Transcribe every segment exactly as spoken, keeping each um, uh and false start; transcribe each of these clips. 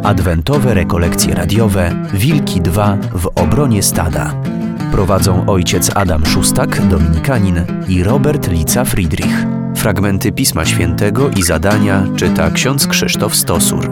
Adwentowe rekolekcje radiowe Wilki dwa w obronie stada. Prowadzą ojciec Adam Szustak, dominikanin, i Robert Lica-Friedrich. Fragmenty Pisma Świętego i zadania czyta ksiądz Krzysztof Stosur.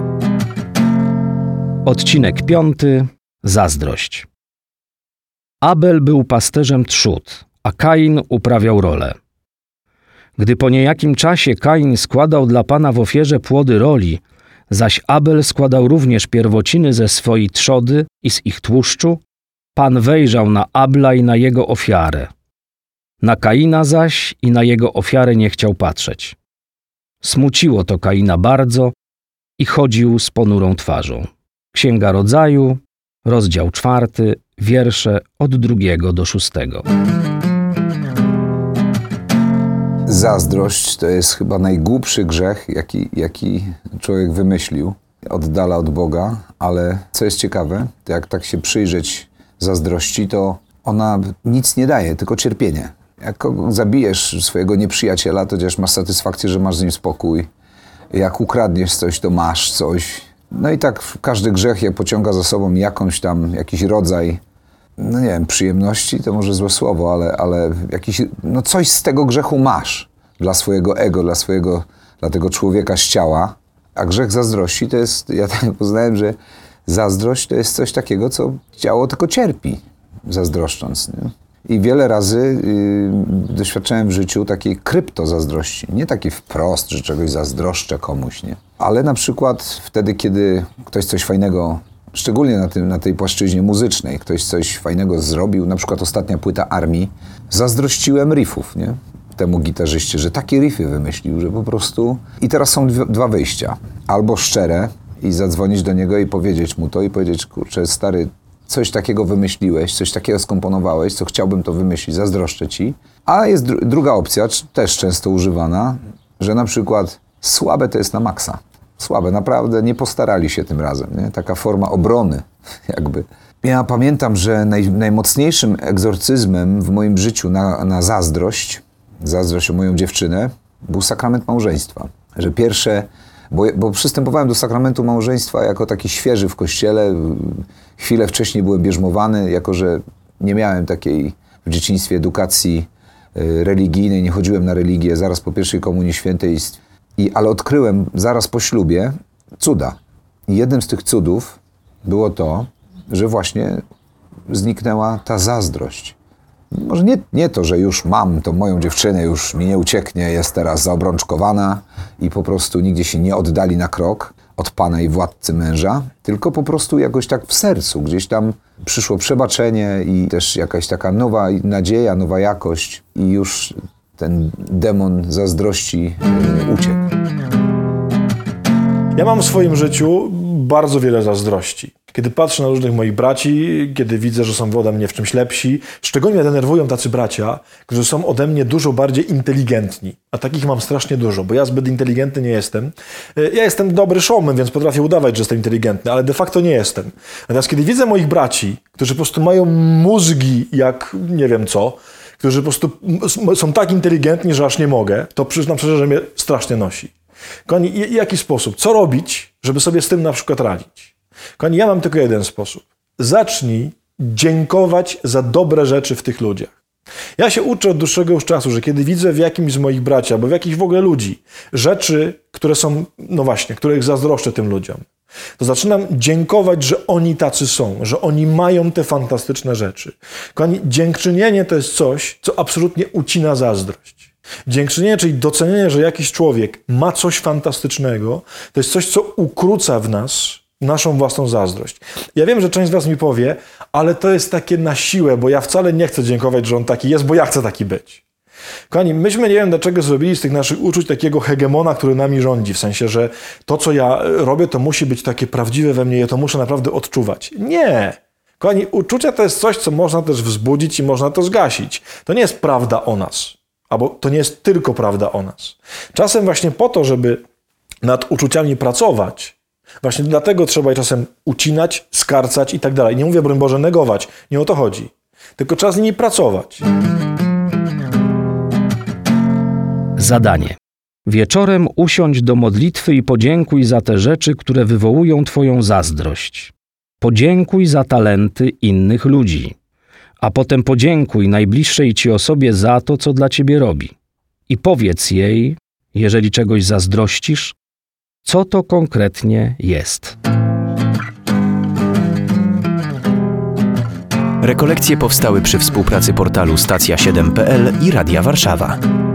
Odcinek piąty. Zazdrość. Abel był pasterzem trzód, a Kain uprawiał rolę. Gdy po niejakim czasie Kain składał dla Pana w ofierze płody roli, zaś Abel składał również pierwociny ze swojej trzody i z ich tłuszczu, Pan wejrzał na Abla i na jego ofiarę. Na Kaina zaś i na jego ofiarę nie chciał patrzeć. Smuciło to Kaina bardzo i chodził z ponurą twarzą. Księga Rodzaju, rozdział czwarty, wiersze od drugiego do szóstego. Zazdrość to jest chyba najgłupszy grzech, jaki, jaki człowiek wymyślił. Oddala od Boga, ale co jest ciekawe, to jak tak się przyjrzeć zazdrości, to ona nic nie daje, tylko cierpienie. Jak zabijesz swojego nieprzyjaciela, to chociaż masz satysfakcję, że masz z nim spokój. Jak ukradniesz coś, to masz coś. No i tak każdy grzech jak pociąga za sobą jakąś tam, jakiś rodzaj, no nie wiem, przyjemności, to może złe słowo, ale, ale jakiś, no coś z tego grzechu masz dla swojego ego, dla swojego, dla tego człowieka z ciała. A grzech zazdrości to jest, ja tak poznałem, że zazdrość to jest coś takiego, co ciało tylko cierpi, zazdroszcząc. Nie? I wiele razy yy, doświadczałem w życiu takiej kryptozazdrości. Nie takiej wprost, że czegoś zazdroszczę komuś, nie? Ale na przykład wtedy, kiedy ktoś coś fajnego, szczególnie na, tym, na tej płaszczyźnie muzycznej, ktoś coś fajnego zrobił, na przykład ostatnia płyta Armii, zazdrościłem riffów, nie? Temu gitarzyście, że takie riffy wymyślił, że po prostu... I teraz są dwie, dwa wyjścia. Albo szczere i zadzwonić do niego i powiedzieć mu to i powiedzieć, kurczę, stary, coś takiego wymyśliłeś, coś takiego skomponowałeś, co chciałbym to wymyślić, zazdroszczę ci. A jest dru- druga opcja, też często używana, że na przykład słabe to jest na maksa. Słabe, naprawdę nie postarali się tym razem, nie? Taka forma obrony jakby. Ja pamiętam, że naj, najmocniejszym egzorcyzmem w moim życiu na, na zazdrość, zazdrość o moją dziewczynę, był sakrament małżeństwa. Że pierwsze, bo, bo przystępowałem do sakramentu małżeństwa jako taki świeży w kościele. Chwilę wcześniej byłem bierzmowany, jako że nie miałem takiej w dzieciństwie edukacji y, religijnej, nie chodziłem na religię zaraz po pierwszej komunii świętej, i, ale odkryłem zaraz po ślubie cuda. I jednym z tych cudów było to, że właśnie zniknęła ta zazdrość. Może nie, nie to, że już mam tą moją dziewczynę, już mi nie ucieknie, jest teraz zaobrączkowana i po prostu nigdzie się nie oddali na krok od Pana i władcy męża, tylko po prostu jakoś tak w sercu, gdzieś tam przyszło przebaczenie i też jakaś taka nowa nadzieja, nowa jakość i już ten demon zazdrości yy, uciekł. Ja mam w swoim życiu bardzo wiele zazdrości. Kiedy patrzę na różnych moich braci, kiedy widzę, że są ode mnie w czymś lepsi, szczególnie mnie denerwują tacy bracia, którzy są ode mnie dużo bardziej inteligentni. A takich mam strasznie dużo, bo ja zbyt inteligentny nie jestem. Ja jestem dobry showman, więc potrafię udawać, że jestem inteligentny, ale de facto nie jestem. Natomiast kiedy widzę moich braci, którzy po prostu mają mózgi jak nie wiem co, którzy po prostu są tak inteligentni, że aż nie mogę, to przyznam szczerze, że mnie strasznie nosi. Kochani, w jaki sposób? Co robić, żeby sobie z tym na przykład radzić? Kochani, ja mam tylko jeden sposób. Zacznij dziękować za dobre rzeczy w tych ludziach. Ja się uczę od dłuższego już czasu, że kiedy widzę w jakimś z moich braci, albo w jakichś w ogóle ludzi, rzeczy, które są, no właśnie, których zazdroszczę tym ludziom, to zaczynam dziękować, że oni tacy są, że oni mają te fantastyczne rzeczy. Kochani, dziękczynienie to jest coś, co absolutnie ucina zazdrość. Dziękczynienie, czyli docenienie, że jakiś człowiek ma coś fantastycznego, to jest coś, co ukróca w nas naszą własną zazdrość. Ja wiem, że część z was mi powie, ale to jest takie na siłę, bo ja wcale nie chcę dziękować, że on taki jest, bo ja chcę taki być. Kochani, myśmy nie wiem dlaczego zrobili z tych naszych uczuć takiego hegemona, który nami rządzi, w sensie, że to, co ja robię, to musi być takie prawdziwe we mnie, ja to muszę naprawdę odczuwać. Nie! Kochani, uczucia to jest coś, co można też wzbudzić i można to zgasić. To nie jest prawda o nas. Albo to nie jest tylko prawda o nas. Czasem właśnie po to, żeby nad uczuciami pracować, właśnie dlatego trzeba je czasem ucinać, skarcać i tak dalej. Nie mówię, broń Boże, negować. Nie o to chodzi. Tylko trzeba z nimi pracować. Zadanie. Wieczorem usiądź do modlitwy i podziękuj za te rzeczy, które wywołują twoją zazdrość. Podziękuj za talenty innych ludzi, a potem podziękuj najbliższej ci osobie za to, co dla ciebie robi. I powiedz jej, jeżeli czegoś zazdrościsz, co to konkretnie jest. Rekolekcje powstały przy współpracy portalu stacja siedem kropka p l i Radia Warszawa.